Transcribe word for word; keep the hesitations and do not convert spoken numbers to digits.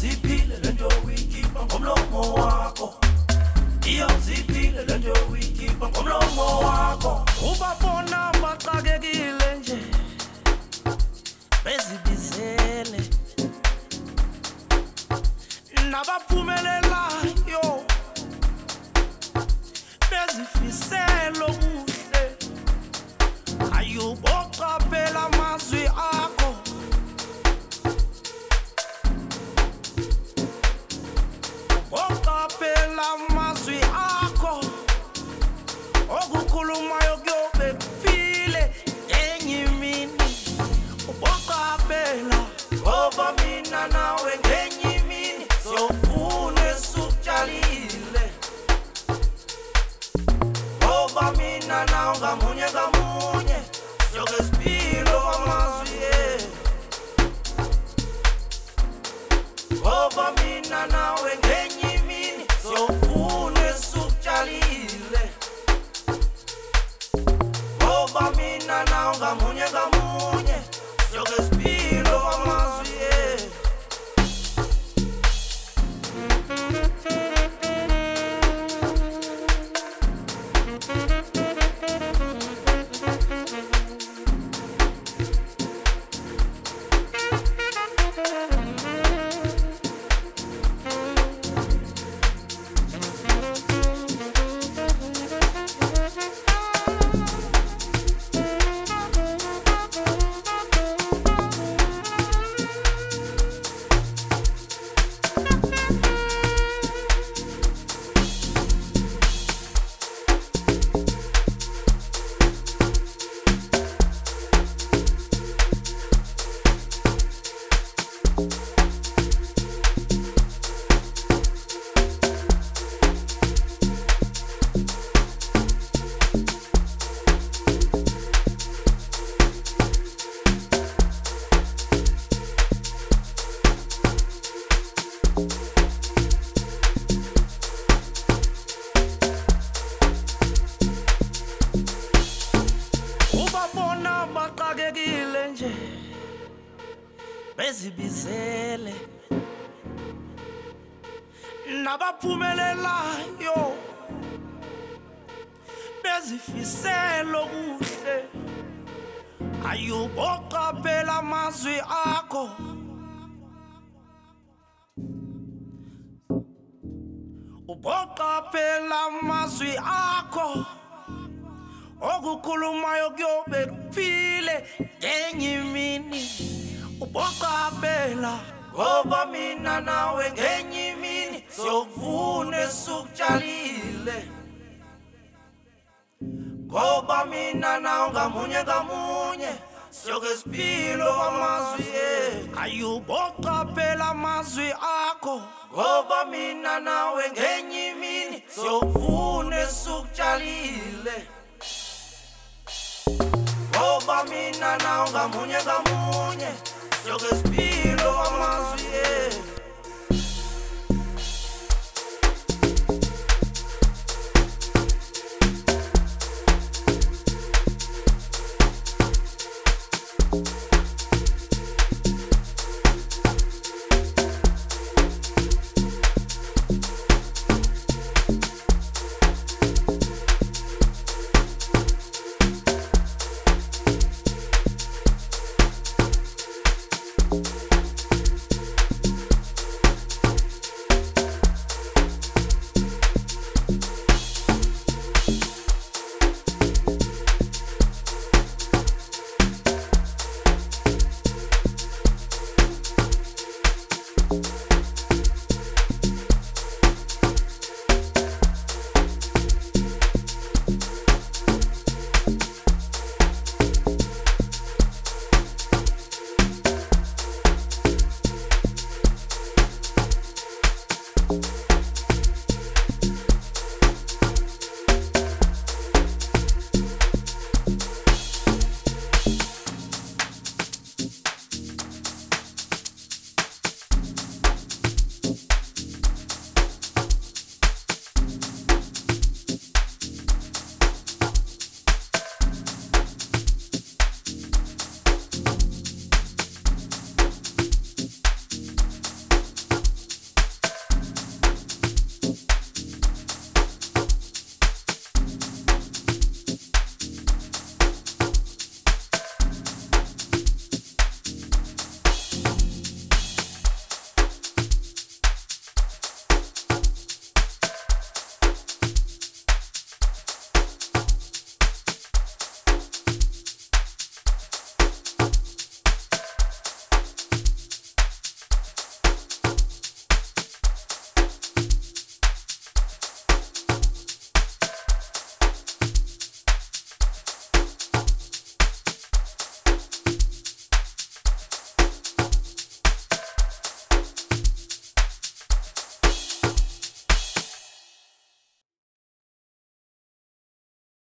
Iyawuziphile lento uyikhipha ngomlomo wakho. Iyawuziphile lento uyikhipha ngomlomo wakho. Ubabona baxakekile nje bezibizele nabaphumelelayo bezifiselo kuhle. Ayuboqaphela amazwi akho. Boqaphela amazwi akho. Okukhulumayo kuyobe kufile ngenye imini. Boqaphela ngoba mina nawe ngenye imini siyofuna esikutshalile. Ngoba mina nawe ngamunye ngamunye siyoke sipilo amazwi. Ngoba mina nawe ngenye imini siyofuna esikutshalile. Ngoba mina nawe ngamunye ngamunye siyoke sipilo amazwi. Ubabona baxakekile nje bezibizele nabaphumelelayo bezifiselo kuhle. Ayuboqaphela amazwi akho. Uboqaphela amazwi akho. Okukhulumayo kuyobe kufile ngenye imini. Uboqaphela ngoba mina nawe ngenye imini siyokuvuna esikutshalile. Ngoba mina nawe ngamunye ngamunye siyoke sipilo amazwi. Ayuboqaphela amazwi akho. Ngoba mina nawe ngenye imini siyokuvuna esikutshalile. Ngoba mina nawe ngamunye ngamunye siyoke sipilo